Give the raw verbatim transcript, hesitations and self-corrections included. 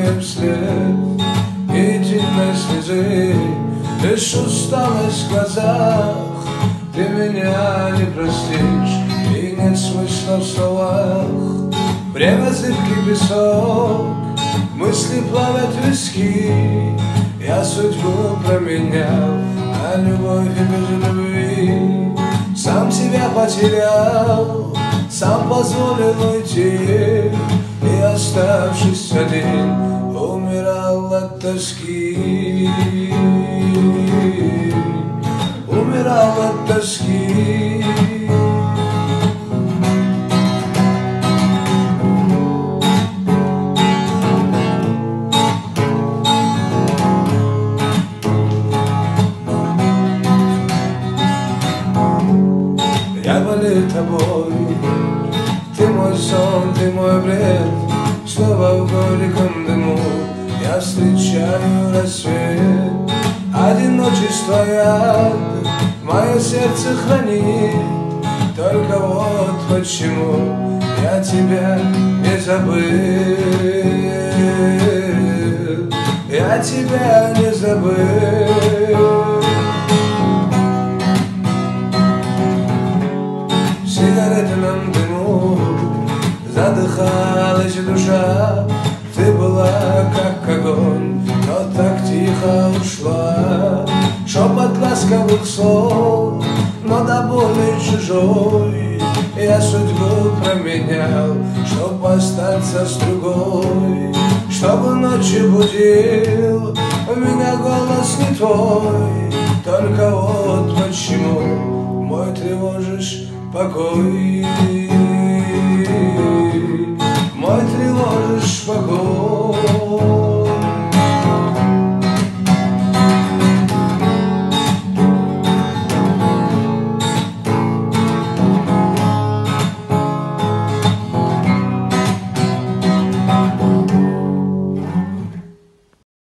мне вслед единой слезы, лишь усталость в глазах. Ты меня не простишь, и нет смысла в словах. Время зыбкий песок, мысли плавят в виски. Я судьбу променял на любовь и без любви. Сам себя потерял, сам позволил уйти, и, оставшись один, умирал от тоски. Умирал от тоски. Я болею тобой, ты мой сон, ты мой бред. Снова в горьком дыму я встречаю рассвет. Одиночество яд мое сердце хранит. Только вот почему я тебя не забыл. Я тебя не забыл. В сигаретном дыму задыхалась душа. Ты была как огонь, но так тихо ушла. Шепот ласковых слов, но до боли чужой. Я судьбу променял, чтоб остаться с другой. Чтобы ночью будил меня голос не твой. Только вот почему мой тревожишь покой. Мой тревожишь покой.